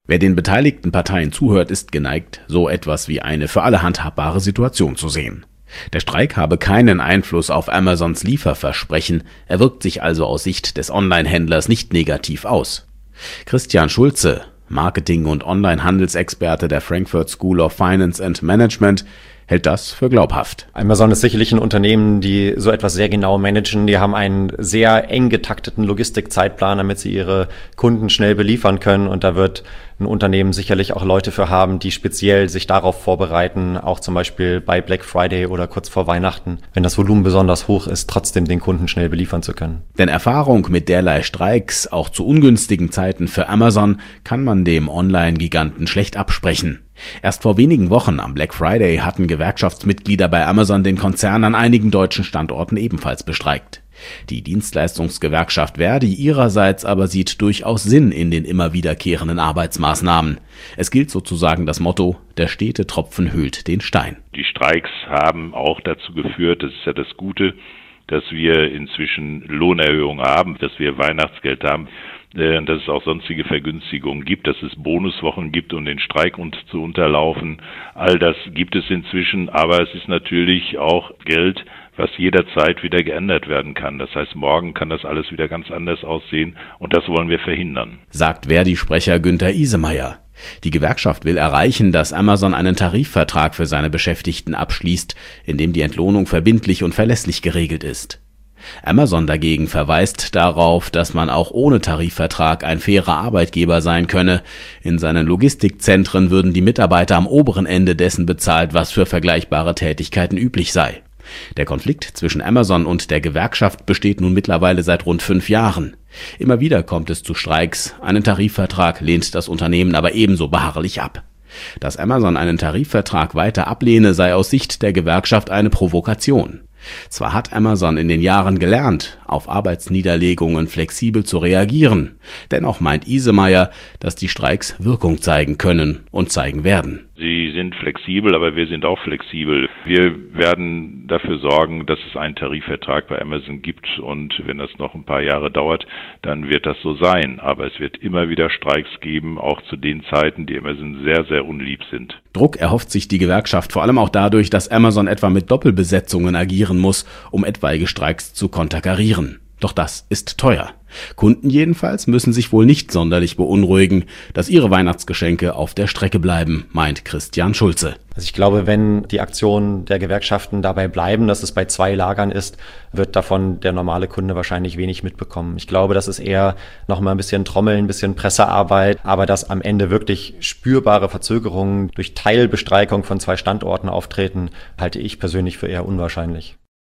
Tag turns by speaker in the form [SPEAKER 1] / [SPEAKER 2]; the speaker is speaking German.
[SPEAKER 1] Wer den beteiligten Parteien zuhört, ist geneigt, so etwas wie eine für alle handhabbare Situation zu sehen. Der Streik habe keinen Einfluss auf Amazons Lieferversprechen, er wirkt sich also aus Sicht des Online-Händlers nicht negativ aus. Christian Schulze, Marketing- und Online-Handelsexperte der Frankfurt School of Finance and Management, hält das für glaubhaft.
[SPEAKER 2] Amazon ist sicherlich ein Unternehmen, die so etwas sehr genau managen. Die haben einen sehr eng getakteten Logistikzeitplan, damit sie ihre Kunden schnell beliefern können. Und da wird ein Unternehmen sicherlich auch Leute für haben, die speziell sich darauf vorbereiten, auch zum Beispiel bei Black Friday oder kurz vor Weihnachten, wenn das Volumen besonders hoch ist, trotzdem den Kunden schnell beliefern zu können.
[SPEAKER 1] Denn Erfahrung mit derlei Streiks, auch zu ungünstigen Zeiten für Amazon, kann man dem Online-Giganten schlecht absprechen. Erst vor wenigen Wochen am Black Friday hatten Gewerkschaftsmitglieder bei Amazon den Konzern an einigen deutschen Standorten ebenfalls bestreikt. Die Dienstleistungsgewerkschaft ver.di ihrerseits aber sieht durchaus Sinn in den immer wiederkehrenden Arbeitsmaßnahmen. Es gilt sozusagen das Motto, der stete Tropfen höhlt den Stein.
[SPEAKER 3] Die Streiks haben auch dazu geführt, das ist ja das Gute, dass wir inzwischen Lohnerhöhungen haben, dass wir Weihnachtsgeld haben, dass es auch sonstige Vergünstigungen gibt, dass es Bonuswochen gibt, um den Streik zu unterlaufen. All das gibt es inzwischen, aber es ist natürlich auch Geld, was jederzeit wieder geändert werden kann. Das heißt, morgen kann das alles wieder ganz anders aussehen und das wollen wir verhindern,
[SPEAKER 1] sagt ver.di-Sprecher Günther Isemeyer. Die Gewerkschaft will erreichen, dass Amazon einen Tarifvertrag für seine Beschäftigten abschließt, in dem die Entlohnung verbindlich und verlässlich geregelt ist. Amazon dagegen verweist darauf, dass man auch ohne Tarifvertrag ein fairer Arbeitgeber sein könne. In seinen Logistikzentren würden die Mitarbeiter am oberen Ende dessen bezahlt, was für vergleichbare Tätigkeiten üblich sei. Der Konflikt zwischen Amazon und der Gewerkschaft besteht nun mittlerweile seit rund 5 Jahren. Immer wieder kommt es zu Streiks, einen Tarifvertrag lehnt das Unternehmen aber ebenso beharrlich ab. Dass Amazon einen Tarifvertrag weiter ablehne, sei aus Sicht der Gewerkschaft eine Provokation. Zwar hat Amazon in den Jahren gelernt, auf Arbeitsniederlegungen flexibel zu reagieren, dennoch meint Isemeyer, dass die Streiks Wirkung zeigen können und zeigen werden.
[SPEAKER 3] Sie sind flexibel, aber wir sind auch flexibel. Wir werden dafür sorgen, dass es einen Tarifvertrag bei Amazon gibt und wenn das noch ein paar Jahre dauert, dann wird das so sein. Aber es wird immer wieder Streiks geben, auch zu den Zeiten, die Amazon sehr, sehr unlieb sind.
[SPEAKER 1] Druck erhofft sich die Gewerkschaft vor allem auch dadurch, dass Amazon etwa mit Doppelbesetzungen agieren muss, um etwaige Streiks zu konterkarieren. Doch das ist teuer. Kunden jedenfalls müssen sich wohl nicht sonderlich beunruhigen, dass ihre Weihnachtsgeschenke auf der Strecke bleiben, meint Christian Schulze.
[SPEAKER 2] Also ich glaube, wenn die Aktionen der Gewerkschaften dabei bleiben, dass es bei 2 Lagern ist, wird davon der normale Kunde wahrscheinlich wenig mitbekommen. Ich glaube, das ist eher noch mal ein bisschen Trommeln, ein bisschen Pressearbeit, aber dass am Ende wirklich spürbare Verzögerungen durch Teilbestreikung von 2 Standorten auftreten, halte ich persönlich für eher unwahrscheinlich.